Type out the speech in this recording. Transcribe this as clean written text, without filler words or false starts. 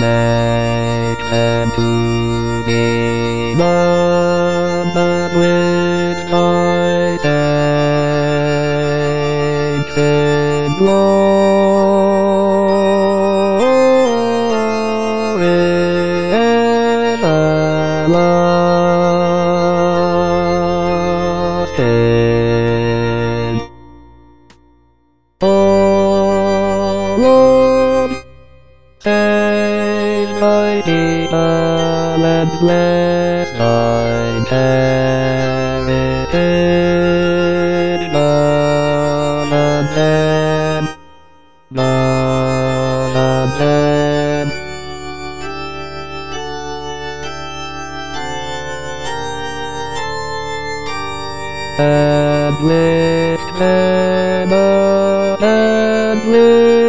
make them to be numbered with thy saints in glory everlasting. O Lord, save thy people and bless thine heritage. None of them, none of them. And lift them up and lift